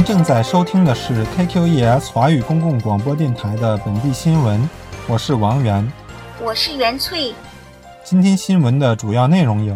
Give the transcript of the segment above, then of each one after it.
您正在收听的是 KQES 华语公共广播电台的本地新闻，我是王源， 我是袁翠。 今天新闻的主要内容有：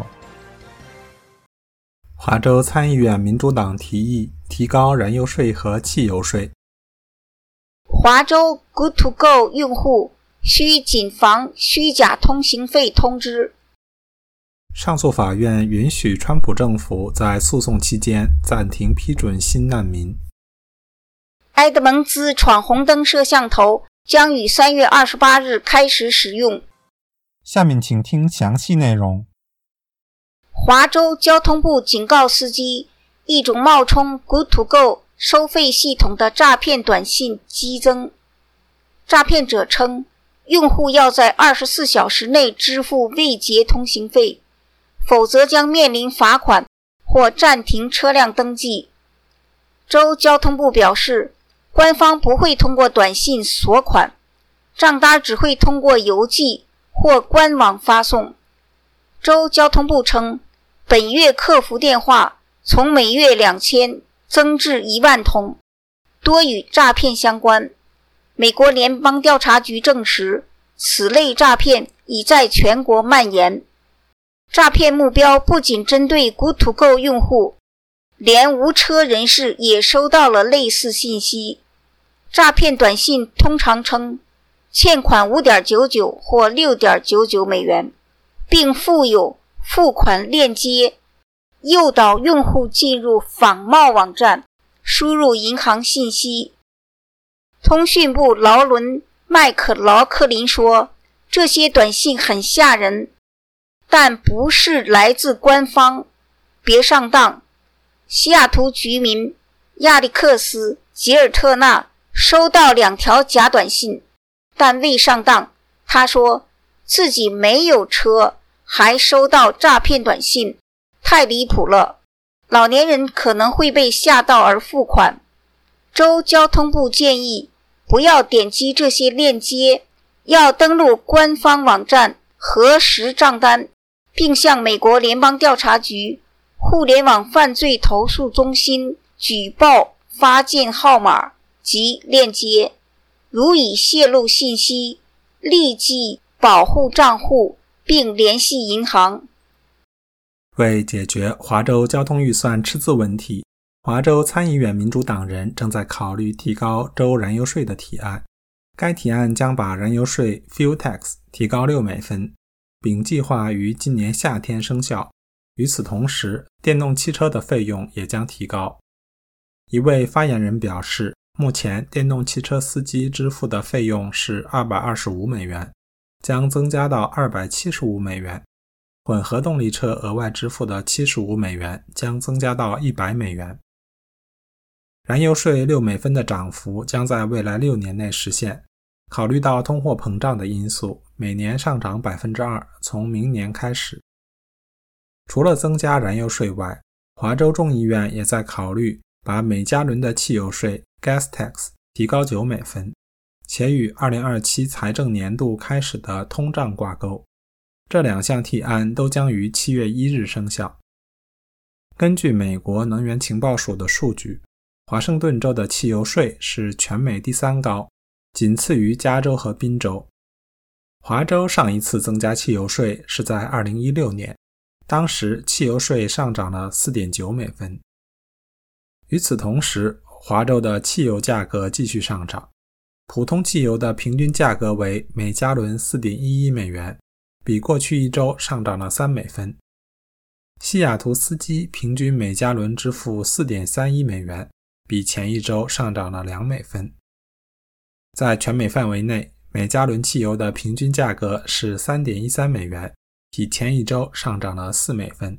华州参议院民主党提议提高燃油税和汽油税； 华州 Good to Go 用户需谨防虚假通行费通知； 上诉法院允许川普政府在诉讼期间暂停批准新难民； 埃德蒙兹闯红灯摄像头将于3月28日开始使用。 下面请听详细内容。 华州交通部警告司机，一种冒充 Good to Go 收费系统的诈骗短信激增。诈骗者称，用户要在24小时内支付未结通行费，否则将面临罚款或暂停车辆登记。州交通部表示，官方不会通过短信索款，账单只会通过邮寄或官网发送。州交通部称，本月客服电话从每月2000增至1万通，多与诈骗相关。美国联邦调查局证实，此类诈骗已在全国蔓延。诈骗目标不仅针对 Good to Go 用户，连无车人士也收到了类似信息。诈骗短信通常称欠款 5.99 或 6.99 美元，并附有付款链接，诱导用户进入仿冒网站，输入银行信息。通讯部劳伦·麦克劳克林说，这些短信很吓人，但不是来自官方，别上当。西雅图居民亚历克斯·吉尔特纳收到2条假短信，但未上当。他说自己没有车，还收到诈骗短信，太离谱了，老年人可能会被吓到而付款。州交通部建议不要点击这些链接，要登录官方网站核实账单，并向美国联邦调查局互联网犯罪投诉中心举报发件号码及链接，如已泄露信息，立即保护账户并联系银行。 为解决华州交通预算赤字问题，华州参议院民主党人正在考虑提高州燃油税的提案。该提案将把燃油税 Fuel Tax 提高6美分，并计划于今年夏天生效。与此同时，电动汽车的费用也将提高。一位发言人表示，目前电动汽车司机支付的费用是225美元，将增加到275美元。混合动力车额外支付的75美元将增加到100美元。燃油税6美分的涨幅将在未来6年内实现。考虑到通货膨胀的因素，每年上涨 2%， 从明年开始。除了增加燃油税外，华州众议院也在考虑把每加仑的汽油税 Gas Tax 提高9美分，且与2027财政年度开始的通胀挂钩。这2项提案都将于7月1日生效。根据美国能源情报署的数据，华盛顿州的汽油税是全美第3高，仅次于加州和宾州。华州上一次增加汽油税是在2016年，当时汽油税上涨了 4.9 美分。与此同时，华州的汽油价格继续上涨，普通汽油的平均价格为每加仑 4.11 美元，比过去一周上涨了3美分。西雅图司机平均每加仑支付 4.31 美元，比前一周上涨了2美分。在全美范围内，每加仑汽油的平均价格是 3.13 美元，比前一周上涨了4美分。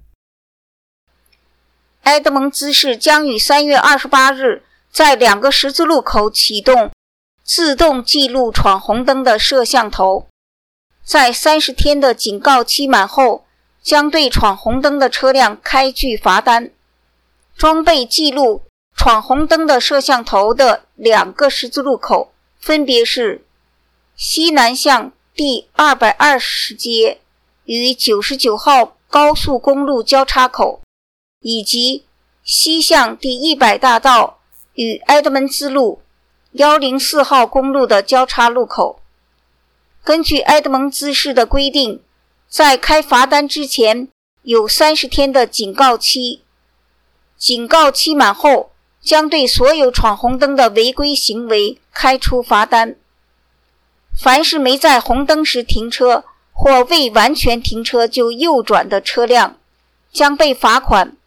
埃德蒙兹市将于3月28日在2个十字路口启动自动记录闯红灯的摄像头，在30天的警告期满后，将对闯红灯的车辆开具罚单。装备记录闯红灯的摄像头的2个十字路口分别是西南向第220街与99号高速公路交叉口，以及西向第100大道与埃德蒙兹路104号公路的交叉路口。根据埃德蒙兹市的规定，在开罚单之前有30天的警告期，警告期满后将对所有闯红灯的违规行为开出罚单。凡是没在红灯时停车或未完全停车就右转的车辆，将被罚款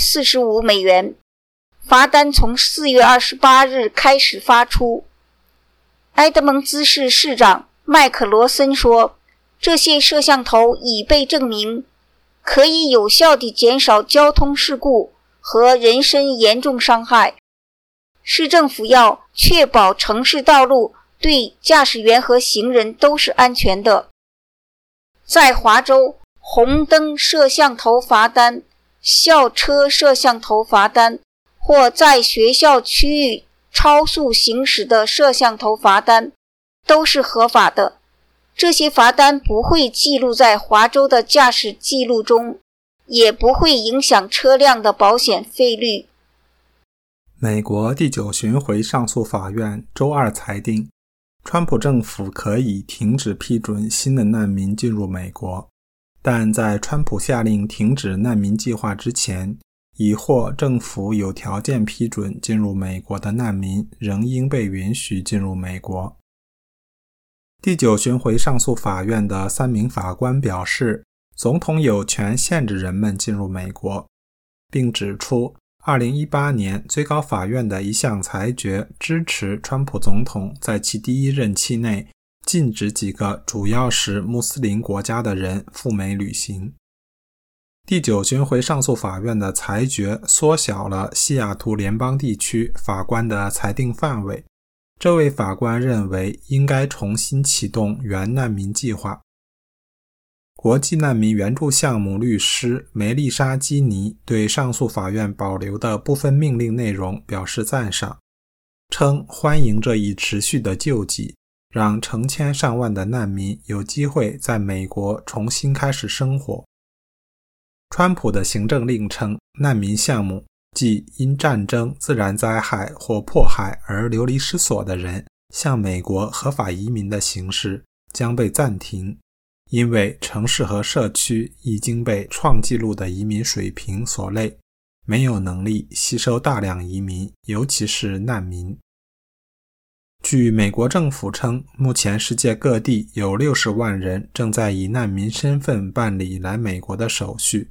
145美元。罚单从4月28日开始发出。埃德蒙兹市市长麦克罗森说，这些摄像头已被证明可以有效地减少交通事故和人身严重伤害。市政府要确保城市道路对驾驶员和行人都是安全的。在华州，红灯摄像头罚单、校车摄像头罚单或在学校区域超速行驶的摄像头罚单都是合法的。这些罚单不会记录在华州的驾驶记录中，也不会影响车辆的保险费率。 美国第9巡回上诉法院周二裁定，川普政府可以停止批准新的难民进入美国，但在川普下令停止难民计划之前，已获政府有条件批准进入美国的难民仍应被允许进入美国。第9巡回上诉法院的3名法官表示，总统有权限制人们进入美国，并指出2018年最高法院的一项裁决支持川普总统在其第一任期内禁止几个主要是穆斯林国家的人赴美旅行。第9巡回上诉法院的裁决缩小了西雅图联邦地区法官的裁定范围。这位法官认为应该重新启动原难民计划。国际难民援助项目律师梅丽莎·基尼对上诉法院保留的部分命令内容表示赞赏，称欢迎这一持续的救济，让成千上万的难民有机会在美国重新开始生活。川普的行政令称，难民项目即因战争、自然灾害或迫害而流离失所的人向美国合法移民的形式将被暂停，因为城市和社区已经被创纪录的移民水平所累，没有能力吸收大量移民，尤其是难民。据美国政府称，目前世界各地有60万人正在以难民身份办理来美国的手续。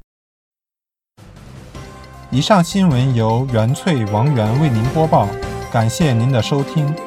以上新闻由袁翠、王源为您播报，感谢您的收听。